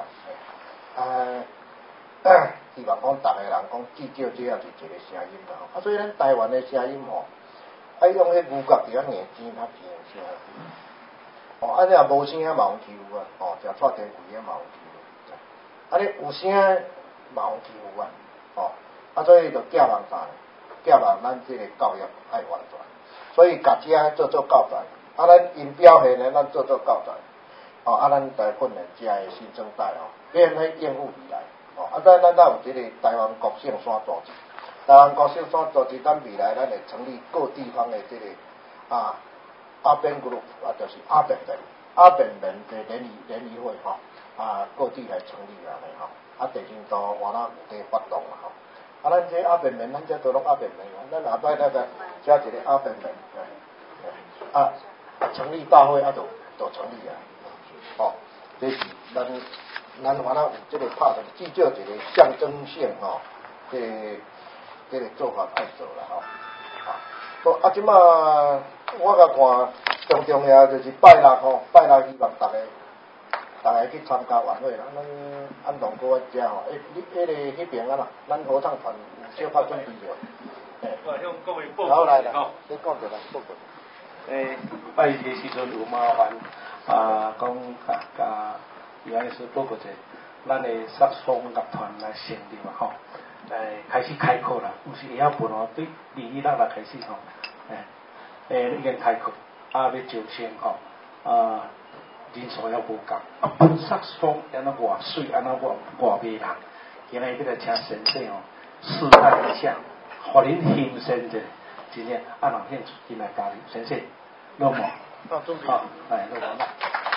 啊，希望讲逐个人讲至少这也是一个声音啦，啊，所以咱台湾的声音吼，爱用迄牛角伫遐硬尖较尖声，哦，啊，你若无声嘛有欺负啊，哦，食串电贵啊嘛有欺负，啊，你有声。嘛有欺负啊，哦，啊，所以就寄望啥呢？寄望咱这个教育爱完全，所以家家做做教材，啊，咱因表现呢，咱做做教材，哦，啊，咱来训练这个新生代哦，变去应付未来，哦，啊，咱咱咱有这个台湾国姓山组织，台湾国姓山组织，咱未来咱会成立各地方的这个啊阿扁 group 啊，就是阿扁人阿扁人的联谊联谊会哈、哦，啊，各地来成立啊，吼。啊，地震度我那有在发动啦吼，啊，咱这阿扁人，咱这都拢阿扁人，咱下摆那个加一个阿扁人，啊，成立大会啊，就就成立啊，哦，这是咱咱我那有这个拍的，至少一个象征性吼，这个这个做法爱做啦吼，啊，好啊，即马我甲看上重要就是拜六吼，拜六希望大家。大家去参加晚会啦，咱安东哥遮吼，诶，你迄个迄边啊啦，咱合唱团小可准备者。 我向各位报告来啦， 吼， 你讲着啦，报告。 诶，拜节时阵有麻烦啊，讲甲甲杨医师报告者，咱的萨松乐团来成立嘛吼，来开始开课啦，有时会晓分哦，对二二六六开始吼，诶诶已经开课，啊要招生吼，啊。人数也无够，啊，本萨松安那偌水，安那偌偌迷人，今日要来请先生哦，试探一下，互恁欣赏者，真正啊，人兴趣进来加入，先生，落幕， 好，准备， 好，来落幕啦。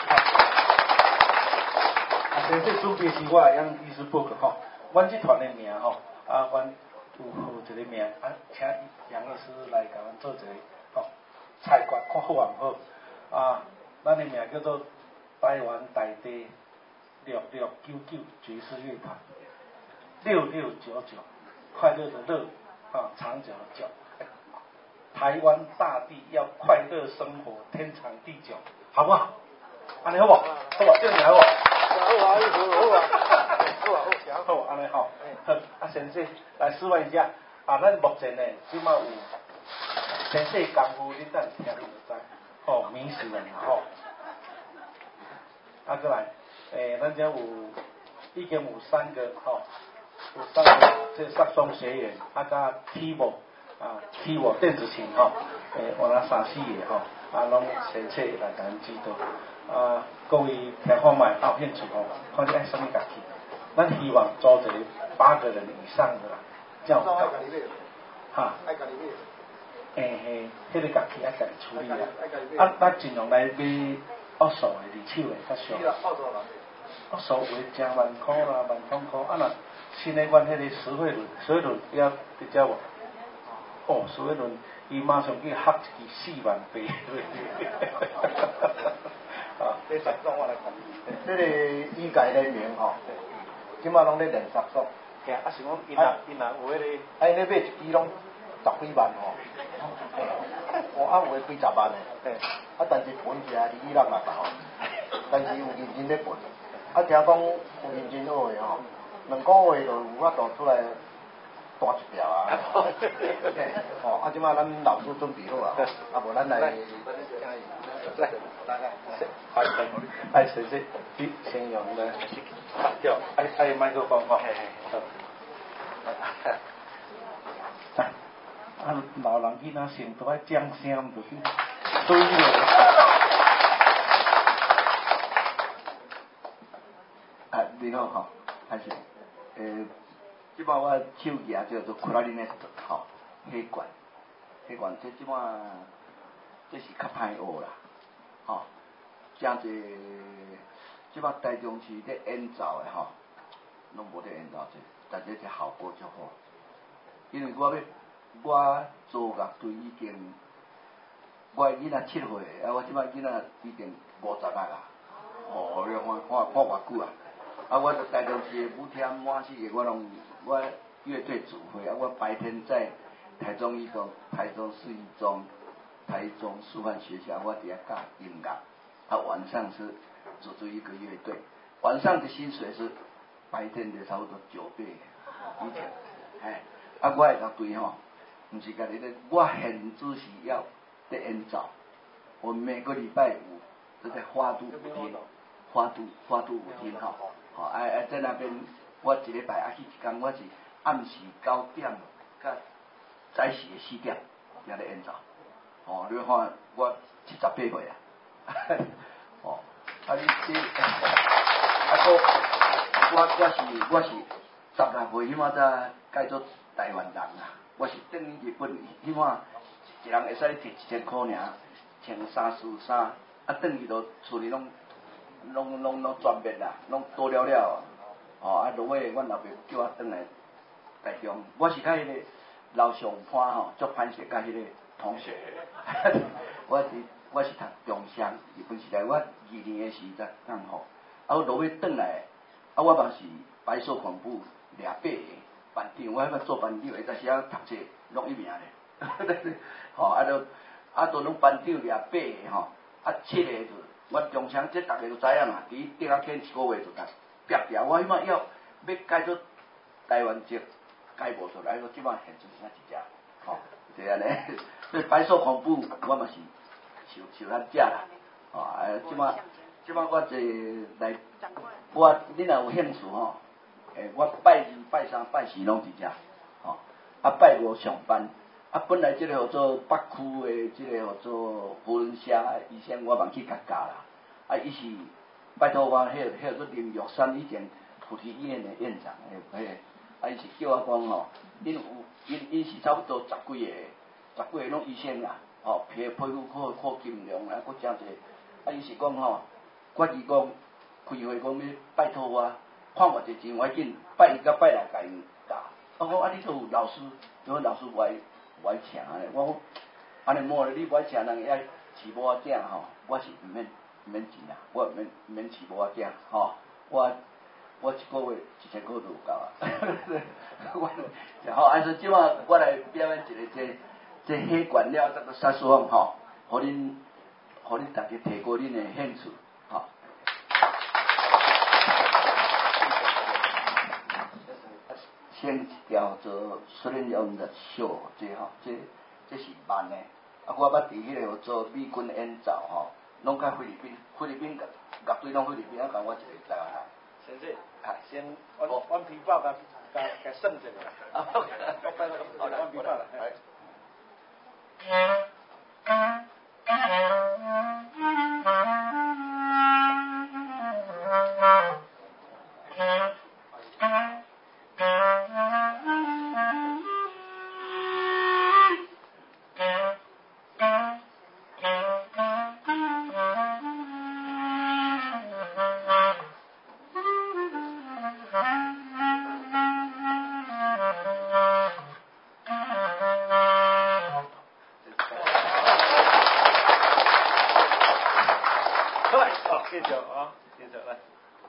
啊，先生准备时，我来向医师报告吼，阮这团的名吼，啊，阮有号一个名，啊，请杨医师来甲阮做一个吼采决，看好啊毋好，啊，咱的名叫做。台湾大地六六九九爵士乐团，六六九九，快乐的乐啊，长久的久。台湾大地要快乐生活，天长地久，好不好？ 安尼好无？好无？正面好无？ 好啊，好啊，好啊，好啊， 好，安尼吼。好，啊，先生来示范一下。啊，咱目前呢，即马有先生功夫，你等听你就知。吼，迷死人啦吼。啊，过来，诶、欸，咱遮有已经有三个吼，有三个这萨松学员，啊，甲 keyboard 啊 keyboard 电子琴吼，诶、欸，我拿三四个吼，啊，拢先生来甲咱指导。啊，各位听看卖有兴趣吼，看你爱什么乐器，咱希望组一个八个人以上的啦。这样够，哈，诶嘿，迄个家己爱家己处理啊，啊，咱尽量来买恶数的、二手的较俗。恶数为成万箍啦、万两箍，啊若新的阮迄个石慧伦，石慧伦也伫遮无？哦，石慧伦伊马上去合一支四万八。啊， 这十种我来看，这个医界联名吼，即马拢咧练十种。 啊，是讲因若因若有迄个， 啊，因咧买一支拢十几万吼，哦，啊有诶几十万诶，啊，但是本是啊二亿六万吧吼，但是有认真咧本，啊，听讲有认真学诶吼，两个月就有法度出来大一条啊，哦，啊，即马咱老师准备好啊，啊，无咱来，来，大概， 爱爱谁谁，你先用咧，叫爱爱麦克风吼。啊，老人囡仔先都爱讲声，就是对了。 啊，你好吼，还是诶，即摆我手举叫做克拉里内特吼，黑管，黑管这即摆这是较歹学啦，吼，真侪即摆台中市咧演奏的吼，拢无咧演奏这，但这这效果足好，因为我要。我做乐队已经，我囡仔七岁，啊，我即摆囡仔已经五十啊啦，哦，你看看看偌久啊！啊，我台中市的舞厅满四个，我拢我乐队指挥啊，我白天在台中一中、台中市一中、台中师范学校，我伫遐教音乐，啊，晚上是组织一个乐队，晚上的薪水是白天的差不多九倍，以前，哎，啊，我的乐队吼。毋是家己咧，我现只是要咧演奏。我每个礼拜五都在花都舞厅，花都花都舞厅吼，吼啊啊在那边，我一礼拜啊去一工，我是暗时九点，甲早时的四点，也咧演奏。哦，你看我七十八岁啊，哦，啊你这，啊个我我是我是十六岁，起码才改做台湾人啊。我是等于日本，起码一人会使摕一千块尔，穿衫输衫，啊，等于都厝里拢拢拢拢全灭啦，拢多了了，哦，啊，落尾阮老爸叫我转来台中，我是甲迄个老上潘吼，做潘石甲迄个同学，我是我是读中商日本时代，我二年的时才刚好，啊，我落尾转来，啊，我嘛是白色恐怖掠八个。班长，我迄摆做班长，会当时啊读册录一名咧，吼啊都啊都拢班长掠八个吼，啊七个就我中枪，这逐个都知影嘛，伫顶啊见一个月就甲撇掉，我迄摆要要改做台湾籍，改无出来，我即摆现做啥一只，吼，就安尼，所以白色恐怖我嘛是受受咱遮啦，吼啊即摆即摆我这来，我恁若有兴趣吼。诶，我拜二、拜三、拜四拢伫遮，吼、哦，啊拜五上班，啊本来即个叫做北区的即个叫做福伦社医生，我嘛去甲教啦，啊伊是拜托我，迄个迄个做林玉山以前菩提医院的院长，诶，迄啊伊是叫我讲吼，因有因因是差不多十几个，十几个拢医生啊，吼、哦，皮皮肤科科金融啊，佫真济，啊伊是讲吼，决意讲开会讲要拜托我。看我这钱，我紧拜一到拜六甲因教。我讲啊，你都有老师，有老师我我请咧。我讲安尼莫咧，你我请人爱饲某仔囝吼，我是毋免毋免钱啊，我毋免毋免饲某仔囝吼。我我一个月一千块就有够啊。我然后按说即马我来表演一个这这黑管了这个萨克斯风吼，互恁互恁大家提高恁的兴趣吼。 先一条做苏联用的秀，这吼，这这是慢的。啊，我捌伫迄个做美军演奏吼，拢甲菲律宾，菲律宾乐队拢菲律宾，啊，甲我一个台湾人。 先生，啊，先阮阮皮包甲甲甲算一下。啊，好，好，阮皮包啦。继续啊，继续来。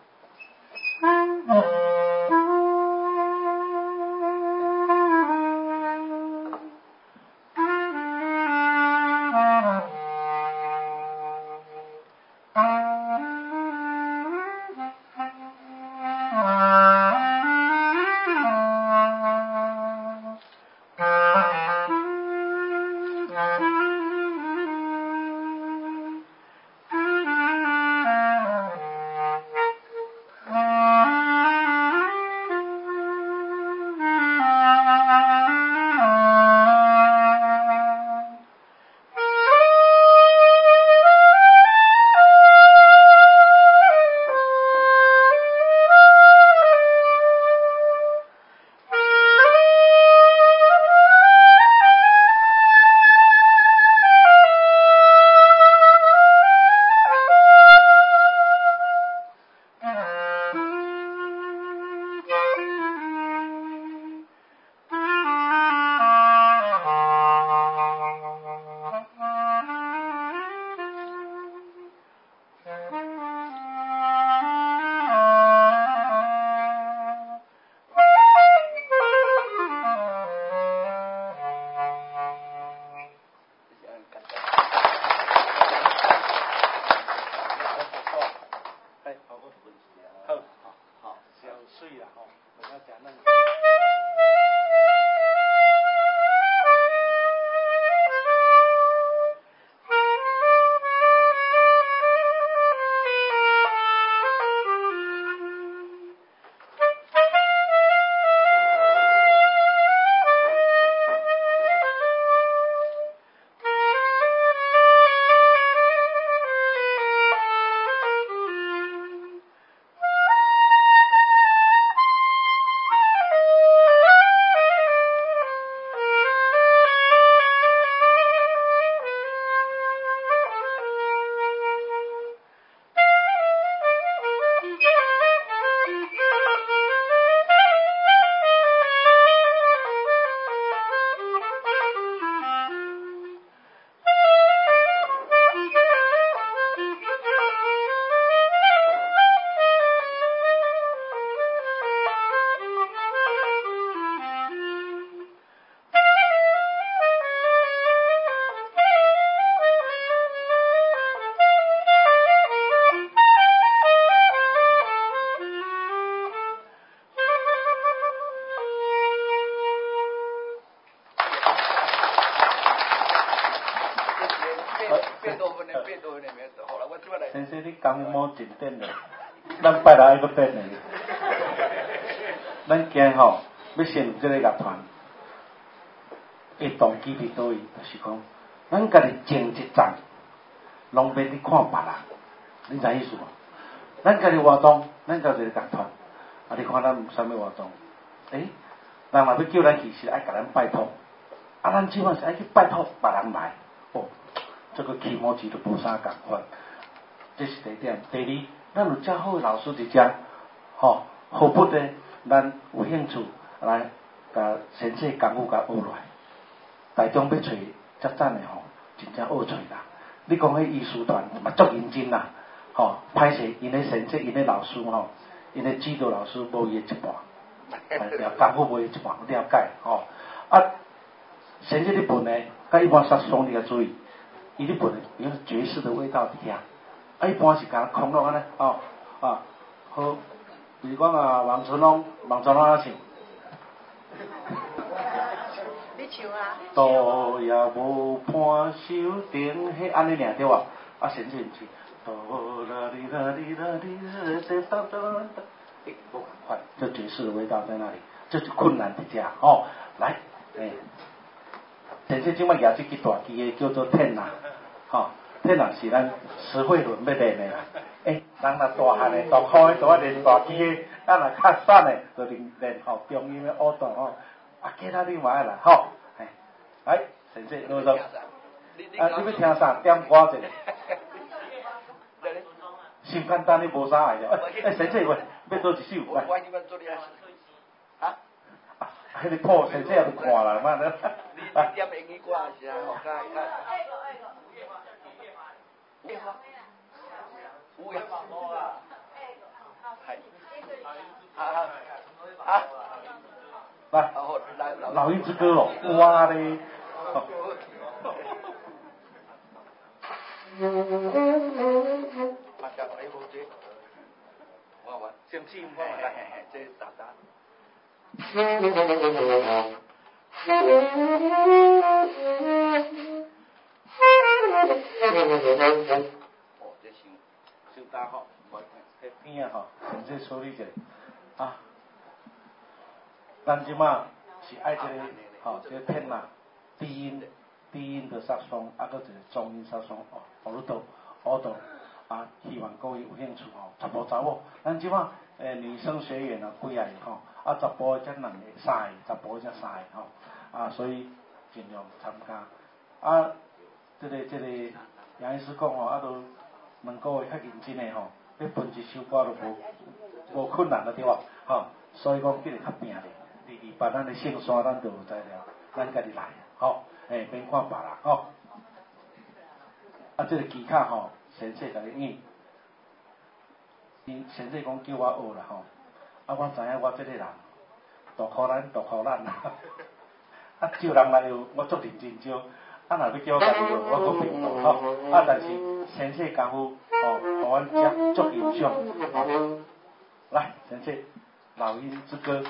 先生，你讲毛真点嘞，咱拜来还佫变嘞。咱今吼要先有这个乐团，的动机伫倒位？就是讲，咱家己前一站，拢免去看别人，你知意思无？咱家己活动，咱家己乐团，啊，你看咱有啥物活动？诶、欸，人若要叫咱去，是爱甲咱拜托，啊，咱即摆是爱去拜托别人来，哦，这个起码值都无啥共款。这是第一点。第二，咱有遮好的老师伫遮，吼，何不呢？咱有兴趣来甲先生功夫甲学落来。台中要找遮赞的吼，真正学出啦。你讲迄艺术团嘛足认真啦，吼，歹势因咧先生因咧老师吼，因咧指导老师无伊的一半，了功夫无伊一半了解吼。啊，先生咧本呢，甲一般萨松你要注意，伊咧本有爵士的味道伫遐。啊，一般是甲空落安尼，哦，啊，好，比如讲啊，王春龙，王春龙啊唱， 唱啊。 路也无伴手顶，迄安尼尔对哇？啊，先生是。哆啦哩啦哩啦哩啦哩哒哒哒，哎，不赶快，这爵士的味道在那里，这是困难的家哦。来，哎，先生今麦举这支大支的叫做天呐，吼，天呐是咱石慧伦要练的啦。哎，人若大汉的大块的，都爱练大支的，咱若较瘦的，就练练吼中音的舞段吼。啊，其他你嘛爱来吼，哎，来，先生，你说，啊，你要听啥？点歌一下。真简单，你无啥爱了。哎，先生，喂，要做一首？来。我你们做的啊？啊，迄个谱，先生也都看啦，嘛呢？你你点英语歌是啊？哦，看看。哎个哎个，五月花，五月花，五月花，五月花啊！哎个，啊啊啊！来，老鹰之歌哦，哇嘞！大家哎，好姐，我我先试我来，这打打。哦，这首首打吼，我这边啊吼，先这处理者啊，咱即马是爱这个吼，这个天呐，低音低音的萨松，啊，搁一个中音萨松哦，我都都我都。啊，希望各位有兴趣吼，十步查某，咱即马诶女生学员啊几个吼，啊十步才两个三个，十步才三个吼，啊所以尽量参加。啊，这个这个杨医师讲吼，啊都两个月较认真诶吼，要分一首歌都无无困难了对吧？吼，所以讲今日较拼咧，第二班咱的姓山咱就有材料，咱家己来，吼，诶免看别人吼。啊，这个吉他吼。先生甲你演，因先生讲叫我学啦吼，啊我知影我这个人大可咱大可咱啦，啊招人来哟，我足认真招，啊若要叫我家己学，我阁袂懂吼，啊但是先生功夫吼，互阮遮足欣赏，吼，来先生，老鹰之歌。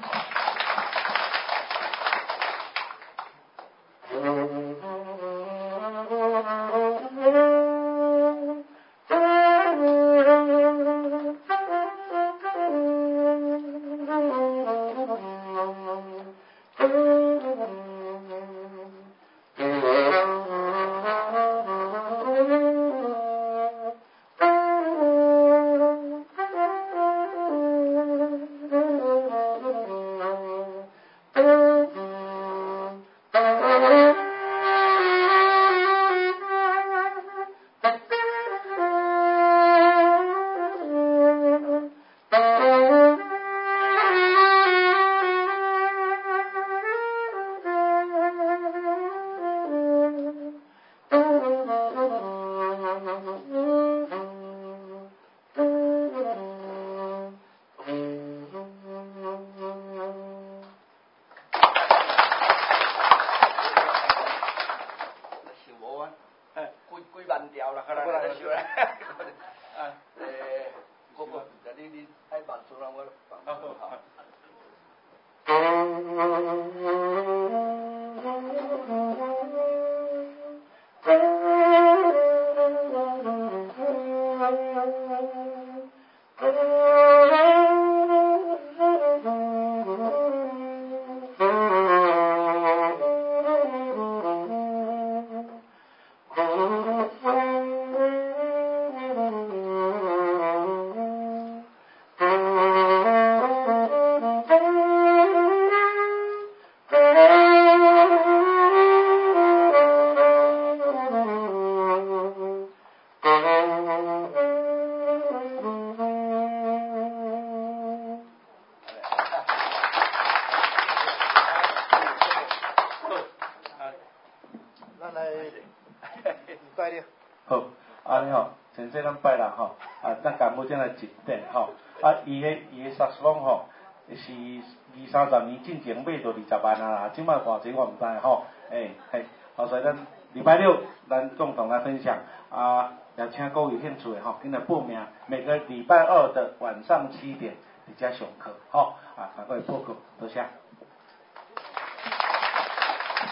好，安尼吼，先生咱拜啦吼，啊，咱干部进来一点吼，啊，伊个伊个萨克斯风吼，是二三十年进前买到二十万啊啦，即摆偌济我毋知吼，诶、欸，嘿，后所以咱礼拜六咱共同来分享啊，也请各位有兴趣的吼，今日报名，每个礼拜二的晚上七点伫遮上课，吼，啊，赶快报告，多谢。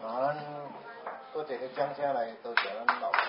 啊，咱多一个掌声来多谢咱老师。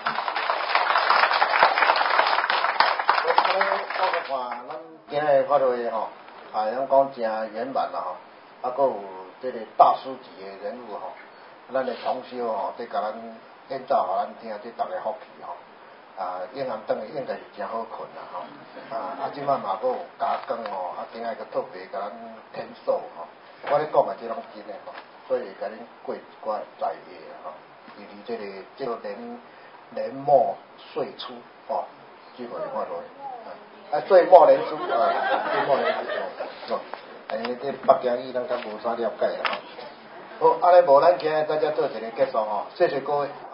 我我我看咱今日发会吼，啊，咱讲真圆满啦吼，啊，佫有这个大师级的人物吼，咱的同修吼，在甲咱演奏互咱听，这逐个福气吼。啊，应暗顿应该是真好困啦吼，啊啊，即摆嘛佫有加工吼，啊，今仔个特别甲咱添数吼，我咧讲的即拢真诶吼，所以甲恁过一寡在业吼，尤其即个即个年年末岁初吼，即个看落，啊，岁末年初啊，岁末年初哦，安尼这北京语咱较无啥了解啦吼，好，安尼无咱今日大家做一个结束吼，谢谢各位。